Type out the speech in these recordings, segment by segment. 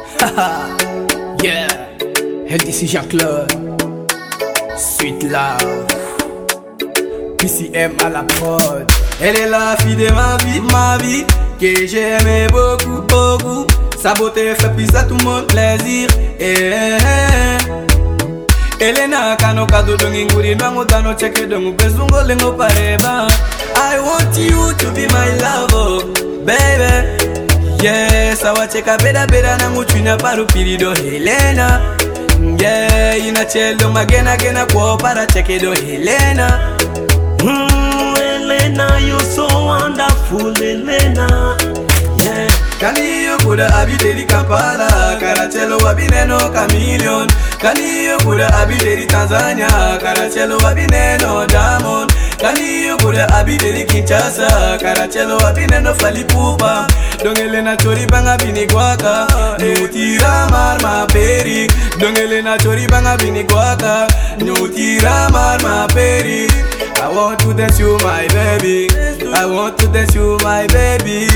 Yeah, LDC Jean-Claude, Sweet Love, PCM à la prod. Elle est la fille de ma vie, que j'aimais beaucoup, beaucoup. Sa beauté fait plus à tout mon plaisir. Elle est na kano kado dongi nguri nango dano cheke dongo bezungo lengo pareba. I want you to be my lover, baby. Yes, I want cheka beda nango chuna paru pirido Helena. Yeah, ina chelo magena kwa para cheke do Helena. Helena, you're so wonderful, Helena. Yeah. Kani yo kuda abideri Kampala, Karachelo wabineno Chameleone. Kani yo kuda abideri Tanzania, Karachelo wabineno Diamond. Kani yo kuda abideri Kinshasa, Karachelo wabineno Fally Ipupa. Dongele na chori banga bini gwaka, Nutira marma peri. Dongele na chori banga bini gwaka, Nutira marma peri. I want to dance you, my baby. I want to dance you, my baby.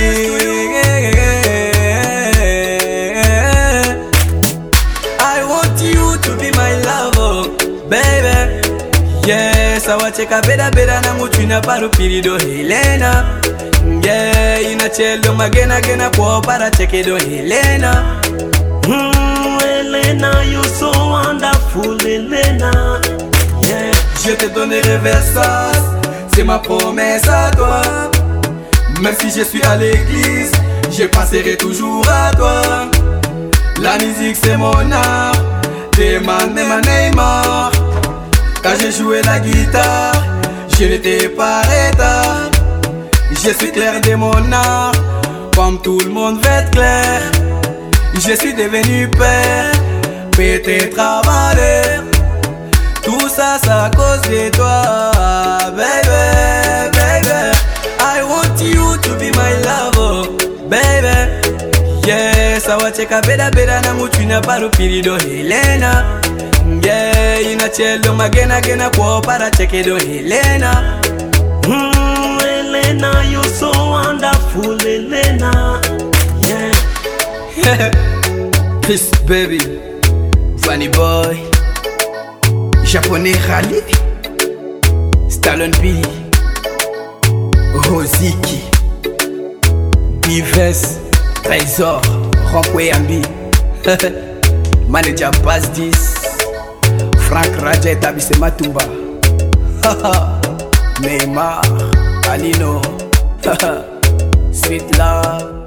I want you to be my lover, baby. Yes, I want cheka beda nango chuna paru pirido Helena. Yeah, ina chelo magena kwa para cheke do Helena. Helena, you're so wonderful, Helena. Yeah. Je te donnerai Versace, c'est ma promesse à toi. Même si je suis à l'église, je penserai toujours à toi. La musique c'est mon art, demande ma Neymar. Quand j'ai joué la guitare, je n'étais pas retard. Je suis clair de mon art, comme tout le monde veut être clair. Je suis devenu père, peut-être avant l'heure. Tout ça, c'est à cause de toi, baby, baby. I want you to be my lover, baby. Yes, I want cheka beda nango chuna paru pirido Helena. Yeah, ina chelo magena kwa para cheke do Helena. Helena, you're so wonderful, Helena. Yeah. Peace, baby. Funny Boy, Japonais Rally, Stallone B, Rosiki, Dives, Trésor, Ronkwe Ambi, Manager Bass 10, Frank Raja Tabise Matumba, Neymar, Alino, Sweet Love.